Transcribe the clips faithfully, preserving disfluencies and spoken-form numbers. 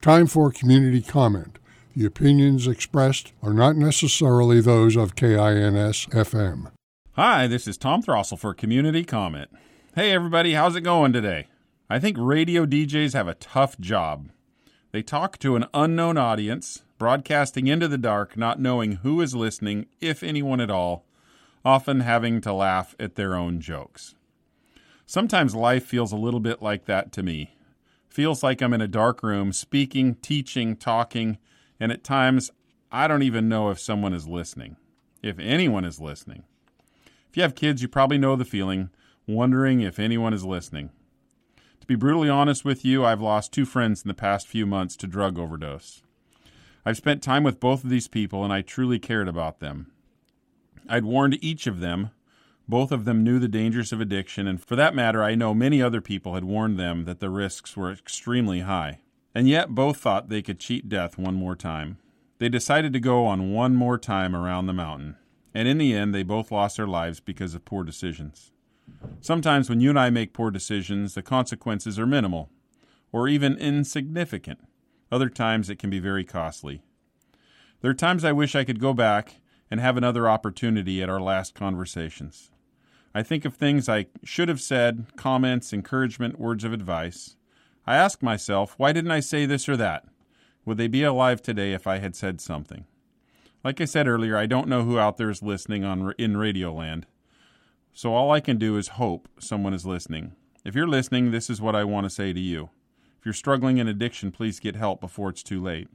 Time for community comment. The opinions expressed are not necessarily those of K I N S F M. Hi, this is Tom Throssell for Community Comment. Hey everybody, how's it going today? I think radio D Js have a tough job. They talk to an unknown audience, broadcasting into the dark, not knowing who is listening, if anyone at all, often having to laugh at their own jokes. Sometimes life feels a little bit like that to me. Feels like I'm in a dark room, speaking, teaching, talking, and at times, I don't even know if someone is listening, if anyone is listening. If you have kids, you probably know the feeling, wondering if anyone is listening. To be brutally honest with you, I've lost two friends in the past few months to drug overdose. I've spent time with both of these people, and I truly cared about them. I'd warned each of them. Both of them knew the dangers of addiction, and for that matter, I know many other people had warned them that the risks were extremely high. And yet, both thought they could cheat death one more time. They decided to go on one more time around the mountain, and in the end, they both lost their lives because of poor decisions. Sometimes when you and I make poor decisions, the consequences are minimal, or even insignificant. Other times, it can be very costly. There are times I wish I could go back and have another opportunity at our last conversations. I think of things I should have said, comments, encouragement, words of advice. I ask myself, why didn't I say this or that? Would they be alive today if I had said something? Like I said earlier, I don't know who out there is listening on in Radio Land. So all I can do is hope someone is listening. If you're listening, this is what I want to say to you. If you're struggling in addiction, please get help before it's too late.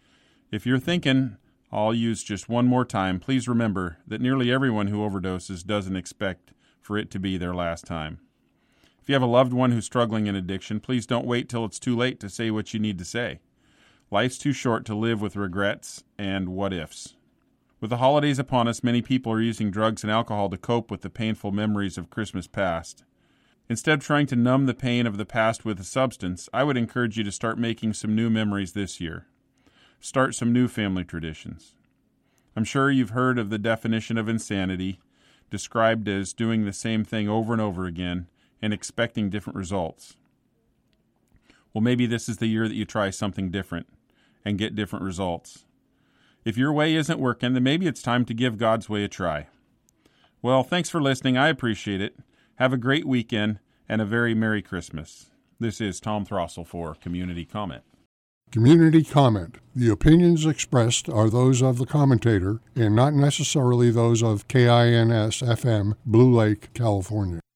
If you're thinking, I'll use just one more time, please remember that nearly everyone who overdoses doesn't expect for it to be their last time. If you have a loved one who's struggling in addiction, please don't wait till it's too late to say what you need to say. Life's too short to live with regrets and what-ifs. With the holidays upon us, many people are using drugs and alcohol to cope with the painful memories of Christmas past. Instead of trying to numb the pain of the past with a substance, I would encourage you to start making some new memories this year. Start some new family traditions. I'm sure you've heard of the definition of insanity, described as doing the same thing over and over again and expecting different results. Well, maybe this is the year that you try something different and get different results. If your way isn't working, then maybe it's time to give God's way a try. Well, thanks for listening. I appreciate it. Have a great weekend and a very Merry Christmas. This is Tom Throssell for Community Comment. Community comment. The opinions expressed are those of the commentator and not necessarily those of K I N S F M, Blue Lake, California.